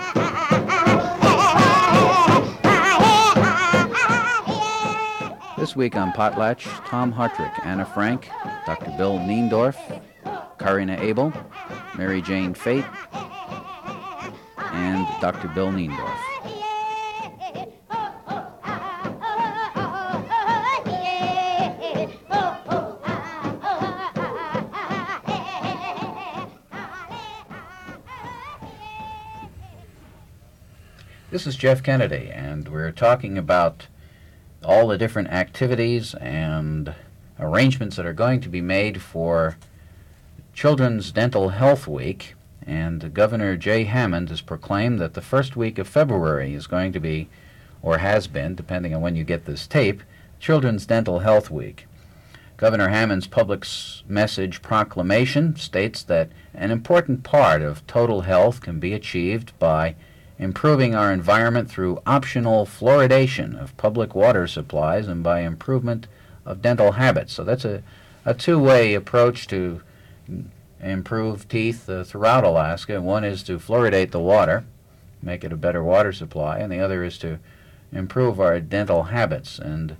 This week on Potlatch, Tom Hartrick, Anna Frank, Dr. Bill Niendorf, Karina Abel, Mary Jane Fate, and Dr. Bill Niendorf. This is Jeff Kennedy, and we're talking about all the different activities and arrangements that are going to be made for Children's Dental Health Week. And Governor Jay Hammond has proclaimed that the first week of February is going to be, or has been, depending on when you get this tape, Children's Dental Health Week. Governor Hammond's public message proclamation states that an important part of total health can be achieved by improving our environment through optional fluoridation of public water supplies and by improvement of dental habits. So that's a two-way approach to improve teeth throughout Alaska. One is to fluoridate the water, make it a better water supply, and the other is to improve our dental habits. And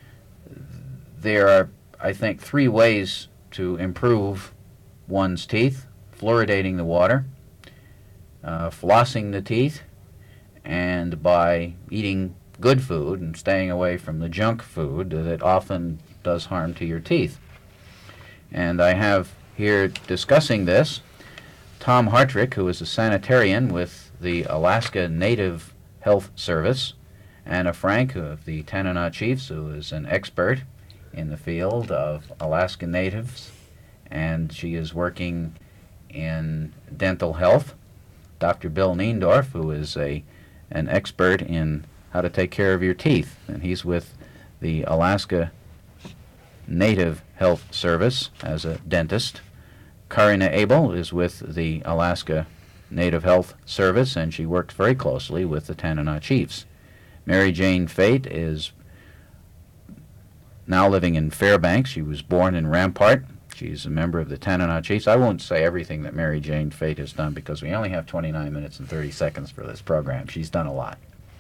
there are, I think, three ways to improve one's teeth: fluoridating the water, flossing the teeth, and by eating good food and staying away from the junk food that often does harm to your teeth. And I have here discussing this Tom Hartrick, who is a sanitarian with the Alaska Native Health Service, Anna Frank of the Tanana Chiefs, who is an expert in the field of Alaska Natives, and she is working in dental health, Dr. Bill Niendorf, who is an expert in how to take care of your teeth, and he's with the Alaska Native Health Service as a dentist. Karina Abel is with the Alaska Native Health Service, and she works very closely with the Tanana Chiefs. Mary Jane Fate is now living in Fairbanks. She was born in Rampart. She's a member of the Tanana Chiefs. I won't say everything that Mary Jane Fate has done because we only have 29 minutes and 30 seconds for this program. She's done a lot.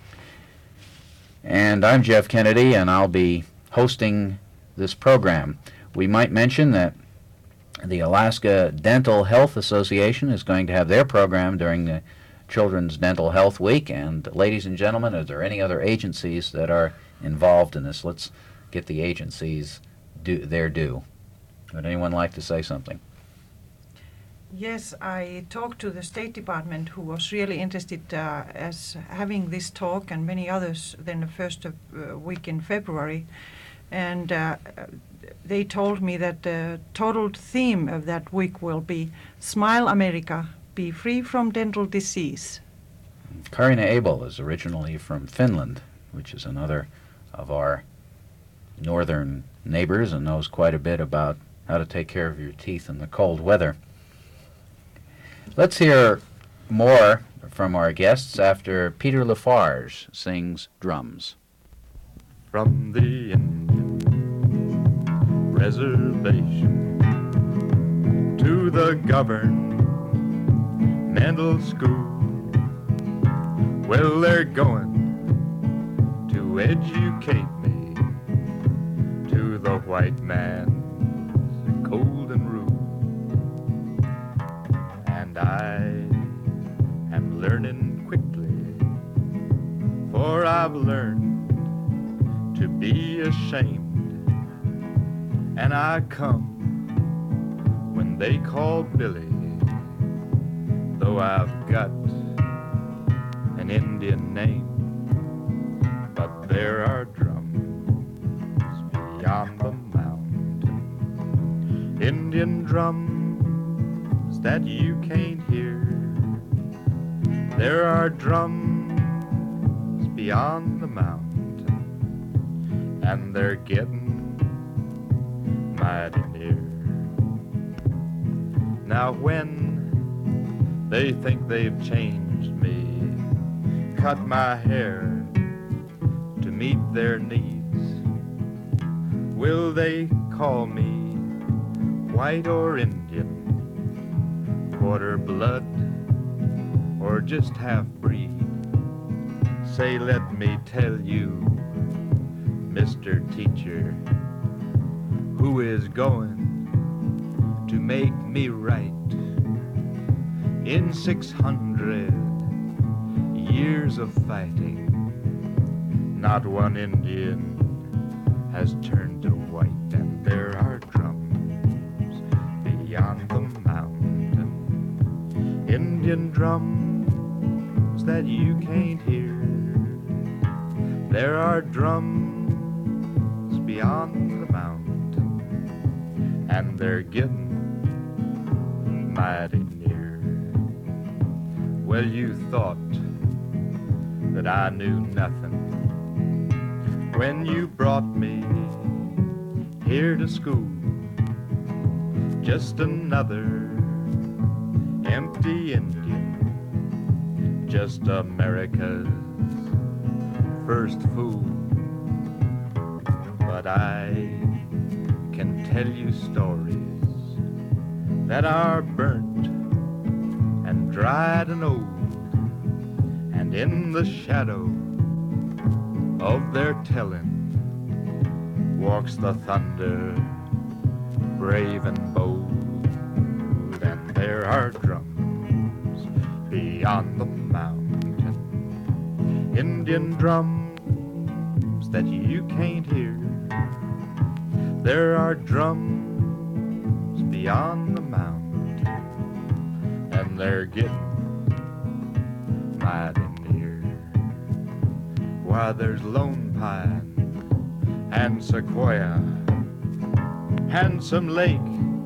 And I'm Jeff Kennedy, and I'll be hosting this program. We might mention that the Alaska Dental Health Association is going to have their program during the Children's Dental Health Week. And ladies and gentlemen, are there any other agencies that are involved in this? Let's get the agencies their due. Would anyone like to say something? Yes, I talked to the State Department, who was really interested as having this talk and many others then the first week in February. And they told me that the total theme of that week will be Smile America, be free from dental disease. Karina Abel is originally from Finland, which is another of our northern neighbors, and knows quite a bit about how to take care of your teeth in the cold weather. Let's hear more from our guests after Peter Lafarge sings drums. From the Indian reservation to the governmental school, well, they're going to educate me to the white man's golden rule. And I am learning quickly, for I've learned to be ashamed, and I come when they call Billy, though I've got an Indian name. But there are drums beyond the mountain, Indian drums that you can't hear. There are drums beyond the mountain, and they're getting mighty near. Now when they think they've changed me, cut my hair to meet their needs, will they call me white or Indian, quarter blood or just half-breed. Say, let me tell you, Mr. Teacher, who is going to make me right. In 600 years of fighting, not one Indian has turned to white, and there are drums beyond the mountain, Indian drums that you can't hear. There are drums beyond the mountain, and they're getting mighty near. Well, you thought that I knew nothing when you brought me here to school. Just another empty Indian, just America's first fool. But I can tell you stories that are burnt and dried and old, and in the shadow of their telling walks the thunder, brave and bold. And there are drums beyond the mountain, Indian drums that you can't hear. There are drums beyond the mountain, and they're getting mighty near. Why, there's Lone Pine and Sequoia, Handsome Lake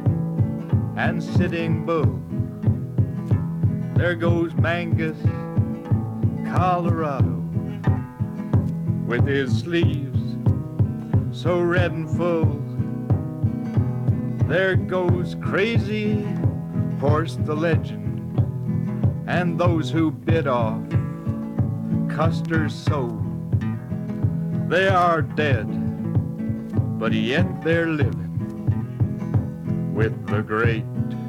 and Sitting Bull. There goes Mangus, Colorado, with his sleeves so red and full. There goes Crazy Horse the legend, and those who bit off Custer's soul. They are dead, but yet they're living with the great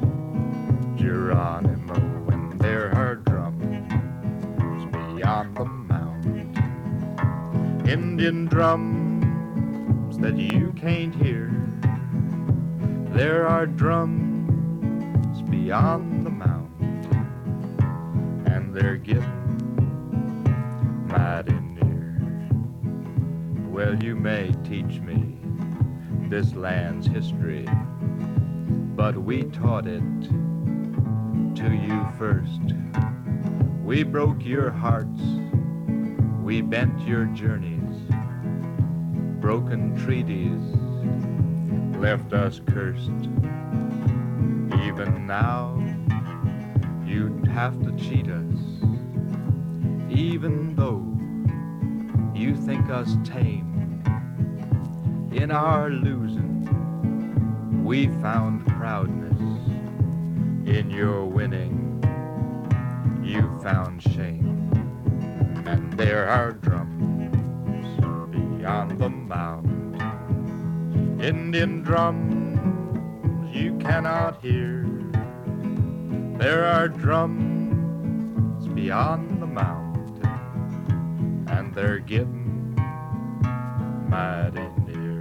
Geronimo. And there are drums beyond the mountain, Indian drums that you can't hear. There are drums beyond the mountain, and they're getting mighty near. Well, you may teach me this land's history, but we taught it to you first. We broke your hearts, we bent your journeys. Broken treaties left us cursed. Even now, you'd have to cheat us, even though you think us tame. In our losing, we found proudness. In your winning, you found shame. And there are drums beyond the mountain, Indian drums you cannot hear. There are drums beyond the mountain, and they're getting mighty near.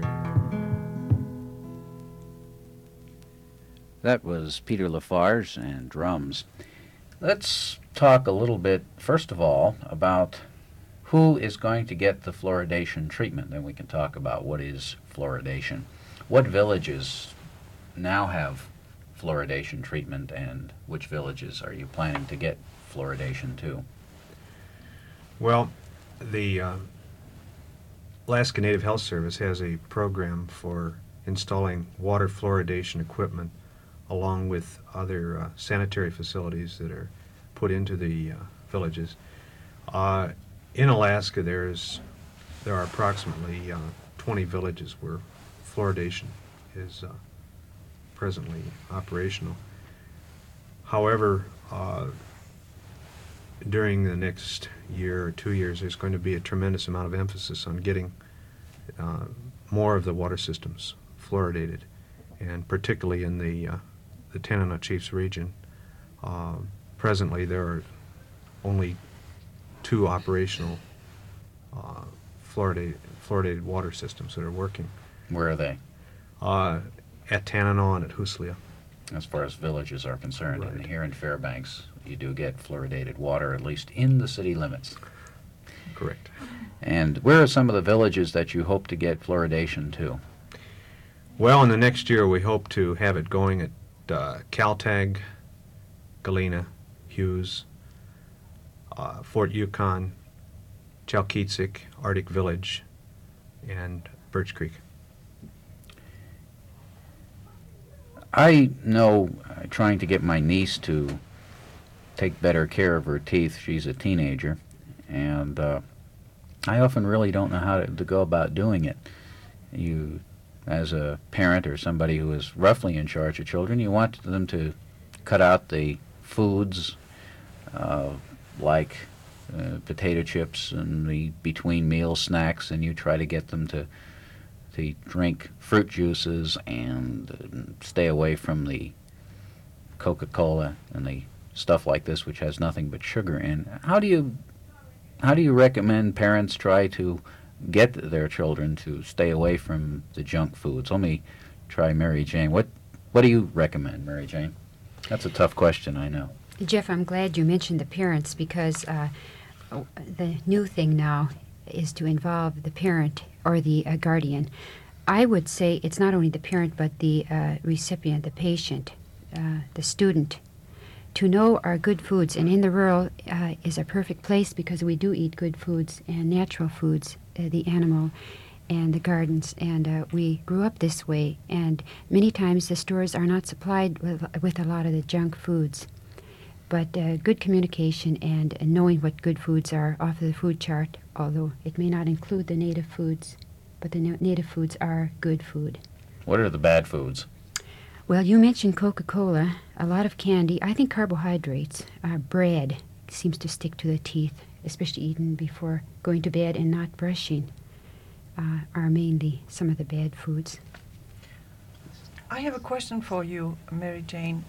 That was Peter Lafarge and drums. Let's talk a little bit, first of all, about who is going to get the fluoridation treatment. Then we can talk about what is fluoridation. What villages now have fluoridation treatment, and which villages are you planning to get fluoridation to? Well, the Alaska Native Health Service has a program for installing water fluoridation equipment along with other sanitary facilities that are put into the villages. In Alaska, there are approximately 20 villages where fluoridation is presently operational. However, during the next year or 2 years, there's going to be a tremendous amount of emphasis on getting more of the water systems fluoridated, and particularly in the Tanana Chiefs region. Presently, there are only 2 operational fluoridated water systems that are working. Where are they, At Tanana and at Huslia. as far as villages are concerned? Right. And here in Fairbanks, you do get fluoridated water, at least in the city limits. Correct. And where are some of the villages that you hope to get fluoridation to? Well, in the next year, we hope to have it going at Caltag, Galena, Hughes, Fort Yukon, Chalkitsik, Arctic Village, and Birch Creek. I know, trying to get my niece to take better care of her teeth, she's a teenager, and I often really don't know how to go about doing it. You, as a parent or somebody who is roughly in charge of children, you want them to cut out the foods like potato chips and the between meal snacks, and you try to get them to drink fruit juices and stay away from the Coca-Cola and the stuff like this, which has nothing but sugar in. How do you recommend parents try to get their children to stay away from the junk foods? Let me try Mary Jane. What do you recommend, Mary Jane? That's a tough question, I know. Jeff, I'm glad you mentioned the parents, because the new thing now is to involve the parent or the guardian. I would say it's not only the parent but the recipient, the patient, the student, to know our good foods. And in the rural is a perfect place, because we do eat good foods and natural foods, the animal and the gardens, and we grew up this way. And many times the stores are not supplied with a lot of the junk foods. But good communication and knowing what good foods are off of the food chart, although it may not include the native foods, but the native foods are good food. What are the bad foods? Well, you mentioned Coca-Cola, a lot of candy. I think carbohydrates, bread seems to stick to the teeth, especially eaten before going to bed and not brushing, are mainly some of the bad foods. I have a question for you, Mary Jane.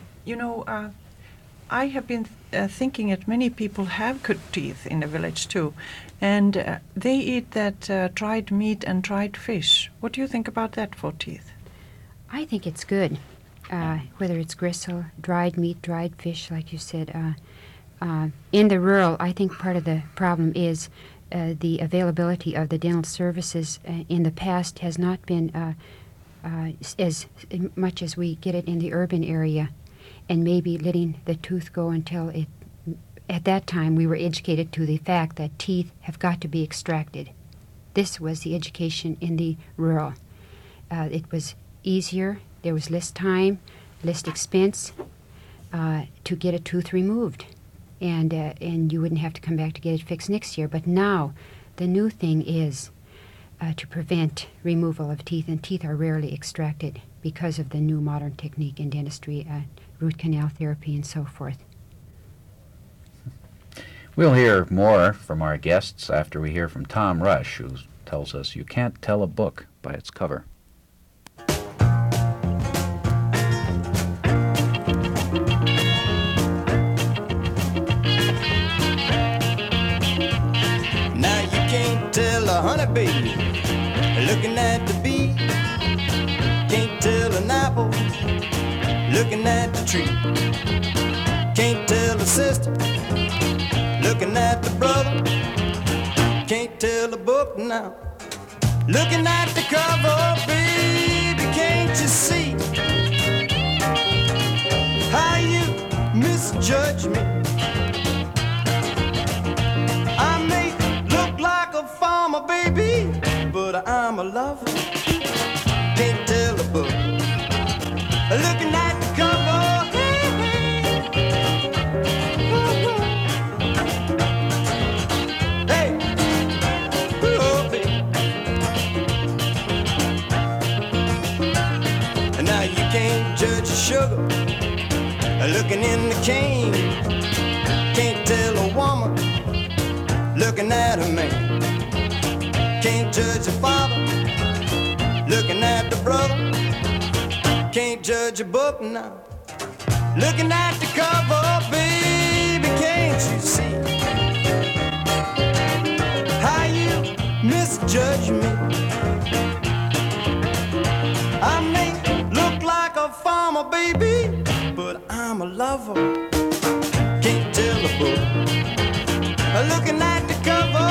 I have been thinking that many people have good teeth in the village too, and they eat that dried meat and dried fish. What do you think about that for teeth? I think it's good, whether it's gristle, dried meat, dried fish, like you said. In the rural, I think part of the problem is the availability of the dental services in the past has not been as much as we get it in the urban area, and maybe letting the tooth go until it, at that time we were educated to the fact that teeth have got to be extracted. This was the education in the rural. It was easier, there was less time, less expense to get a tooth removed, and you wouldn't have to come back to get it fixed next year. But now the new thing is to prevent removal of teeth, and teeth are rarely extracted because of the new modern technique in dentistry, root canal therapy and so forth. We'll hear more from our guests after we hear from Tom Rush, who tells us you can't tell a book by its cover. Now you can't tell a honeybee looking at the bee. Can't tell an apple looking at the tree. Can't tell a sister looking at the brother. Can't tell a book now looking at the cover. Baby, can't you see how you misjudge me? I may look like a farmer, baby, but I'm a lover. Can't tell a book looking at the cover. Hey, oh, baby. And now you can't judge the sugar looking in the cane. Can't tell a woman looking at a man. Can't judge a father looking at the brother. Can't judge a book now looking at the cover. Baby, can't you you see how you misjudge me? I may look like a farmer, baby, but I'm a lover. Can't tell a book looking at the cover.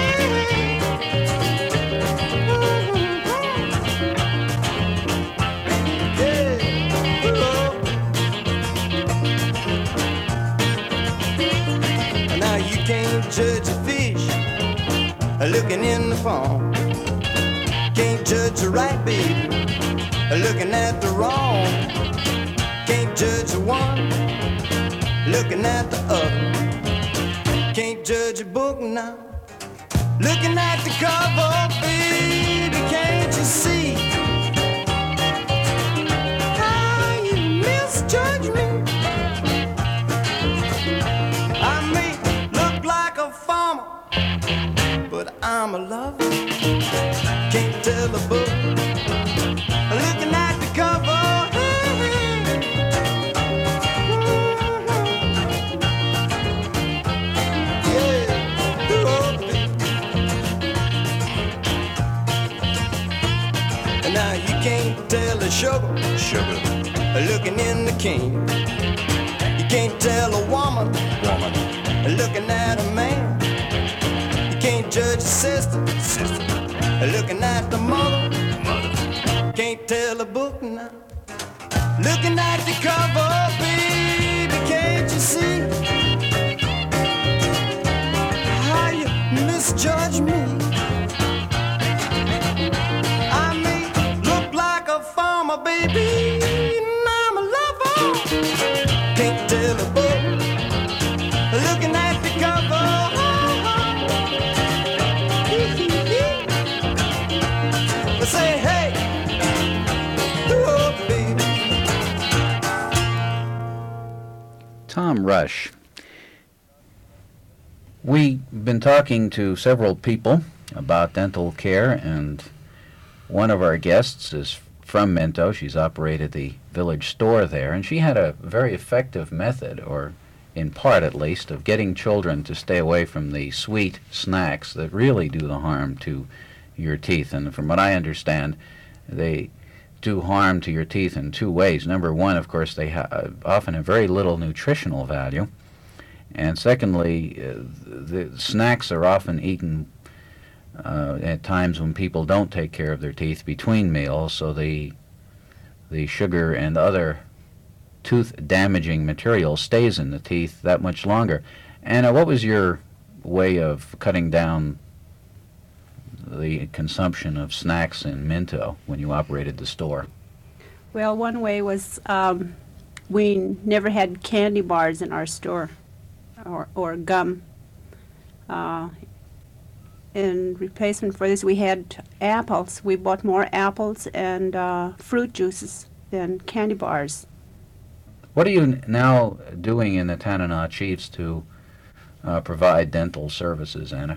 Now you can't judge a fish looking in the pond. Can't judge a right, baby, looking at the wrong. Can't judge one looking at the other. Can't judge a book now looking at the cover, baby. Can't you see how you misjudge me? I may look like a farmer, but I'm a lover. Can't tell a book looking at the cover. Now you can't tell a sugar looking in the can. You can't tell a woman looking at a man. You can't judge a sister looking at the mother. Can't tell a book now looking at the cover, baby. Can't you see how you misjudge me? Baby, I'm a lover. Can't tell a book looking at the cover. Say hey, oh baby. Tom Rush. We've been talking to several people about dental care, and one of our guests is from Minto. She's operated the village store there, and she had a very effective method, or in part at least, of getting children to stay away from the sweet snacks that really do the harm to your teeth. And from what I understand, they do harm to your teeth in two ways. Number one, of course, they often have very little nutritional value. And secondly, the snacks are often eaten at times when people don't take care of their teeth between meals, so the sugar and other tooth-damaging material stays in the teeth that much longer. Anna, what was your way of cutting down the consumption of snacks in Minto when you operated the store? Well, one way was we never had candy bars in our store or gum. In replacement for this, we had apples. We bought more apples and fruit juices than candy bars. What are you now doing in the Tanana Chiefs to provide dental services, Anna?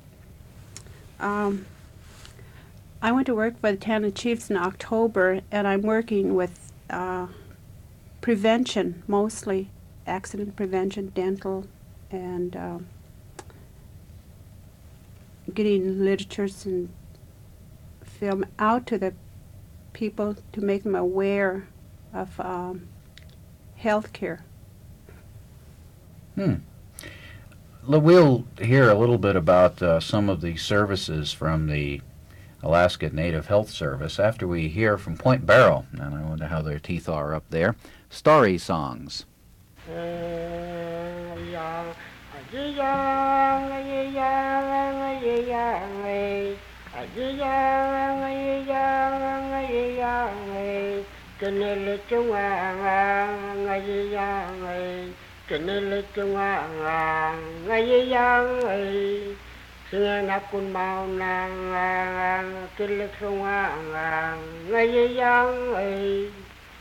I went to work for the Tanana Chiefs in October, and I'm working with prevention, mostly accident prevention, dental, and getting literatures and film out to the people to make them aware of health care. We'll hear a little bit about some of the services from the Alaska Native Health Service after we hear from Point Barrow, and I wonder how their teeth are up there. Story songs. Nakun mau nang kilik sungang ngayang ay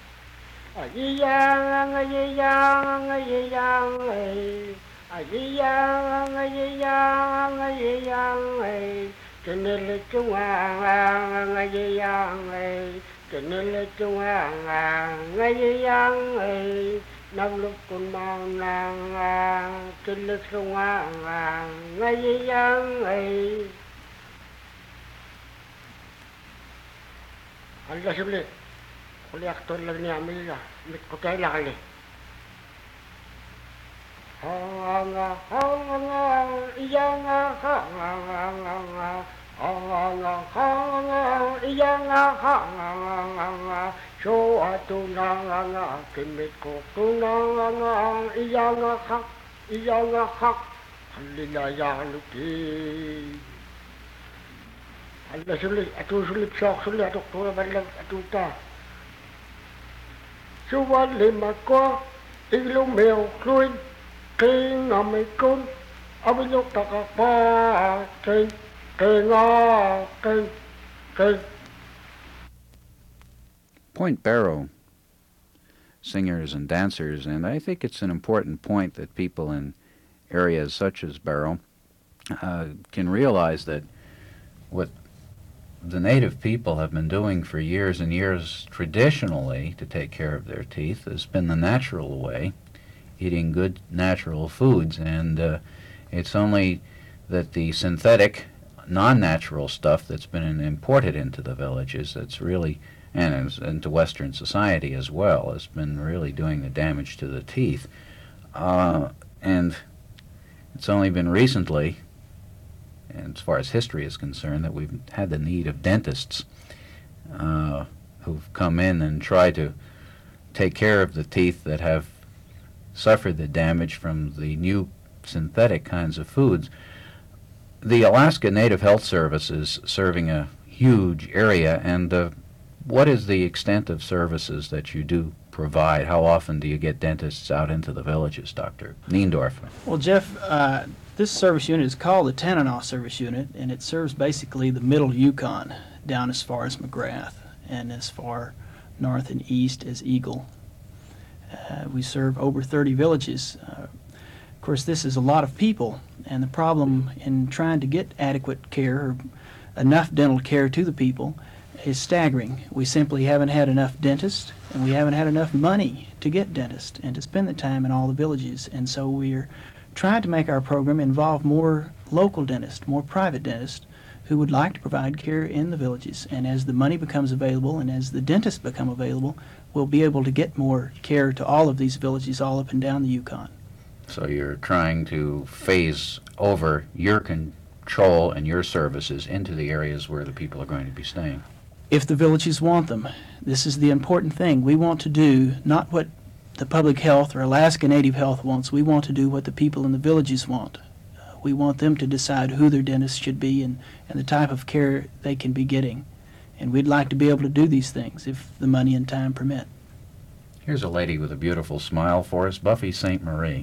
ayang ayang ayang ay ayang ayang ayang ay kilik sungang ngayang ay kilik sungang ngayang ay nang kun mang nang kilik sunga ngai yang ai alla sibli kuli aktor lang ni amila mit ko tay lakali hanga hanga iyanga hanga hanga iyanga hanga so atunanga kimit ko tunanga iyanga hak halila yaluti alla sibli atu sulit sok sibli atuk tura balang atuta suwan lima ko ilu mèo khuin kinh ngầm mày côn ông nhúc ta cả ba kinh kinh kinh kinh. Point Barrow singers and dancers, and I think it's an important point that people in areas such as Barrow can realize that what the native people have been doing for years and years traditionally to take care of their teeth has been the natural way, eating good natural foods, and it's only that the synthetic, non-natural stuff that's been imported into the villages that's really, and into Western society as well, has been really doing the damage to the teeth. And it's only been recently, and as far as history is concerned, that we've had the need of dentists who've come in and tried to take care of the teeth that have suffered the damage from the new synthetic kinds of foods. The Alaska Native Health Service is serving a huge area, and what is the extent of services that you do provide? How often do you get dentists out into the villages, Dr. Niendorf? Well, Jeff, this service unit is called the Tanana Service Unit, and it serves basically the middle Yukon down as far as McGrath and as far north and east as Eagle. We serve over 30 villages. Of course, this is a lot of people, and the problem in trying to get adequate care or enough dental care to the people is staggering. We simply haven't had enough dentists, and we haven't had enough money to get dentists and to spend the time in all the villages, and so we're trying to make our program involve more local dentists, more private dentists who would like to provide care in the villages. And as the money becomes available and as the dentists become available, we'll be able to get more care to all of these villages all up and down the Yukon. So you're trying to phase over your control and your services into the areas where the people are going to be staying. If the villages want them. This is the important thing. We want to do not what the public health or Alaska Native Health wants. We want to do what the people in the villages want. We want them to decide who their dentist should be and the type of care they can be getting. And we'd like to be able to do these things if the money and time permit. Here's a lady with a beautiful smile for us, Buffy St. Marie.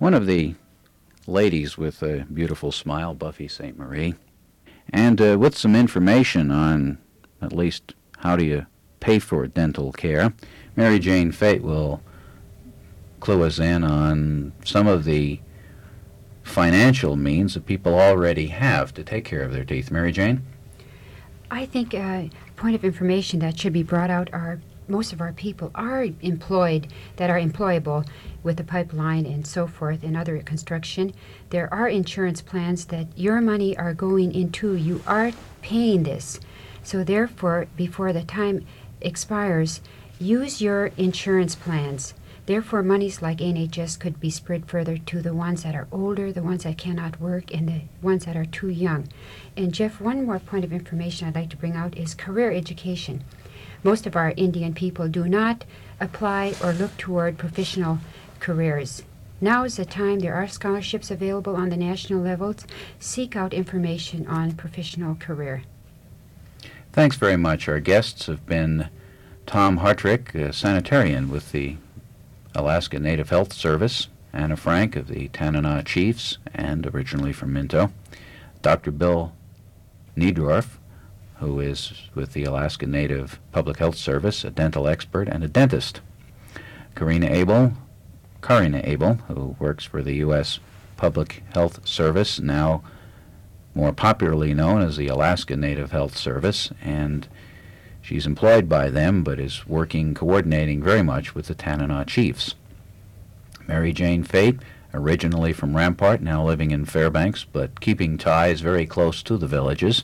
one of the ladies with a beautiful smile, Buffy St. Marie, and with some information on at least how do you pay for dental care. Mary Jane Fate will clue us in on some of the financial means that people already have to take care of their teeth. Mary Jane? I think a point of information that should be brought out are most of our people are employed, that are employable with the pipeline and so forth and other construction. There are insurance plans that your money are going into. You are paying this. So therefore, before the time expires, use your insurance plans. Therefore, monies like NHS could be spread further to the ones that are older, the ones that cannot work, and the ones that are too young. And Jeff, one more point of information I'd like to bring out is career education. Most of our Indian people do not apply or look toward professional careers. Now is the time. There are scholarships available on the national levels. Seek out information on professional career. Thanks very much. Our guests have been Tom Hartrick, a sanitarian with the Alaska Native Health Service, Anna Frank of the Tanana Chiefs and originally from Minto, Dr. Bill Niedorf, who is with the Alaska Native Public Health Service, a dental expert and a dentist, Karina Abel, who works for the U.S. Public Health Service, now more popularly known as the Alaska Native Health Service, and she's employed by them but is coordinating very much with the Tanana Chiefs. Mary Jane Fate, originally from Rampart, now living in Fairbanks, but keeping ties very close to the villages.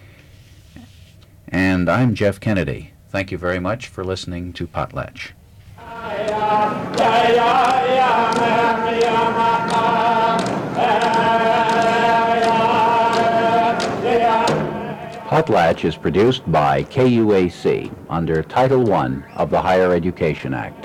And I'm Jeff Kennedy. Thank you very much for listening to Potlatch. Potlatch is produced by KUAC under Title I of the Higher Education Act.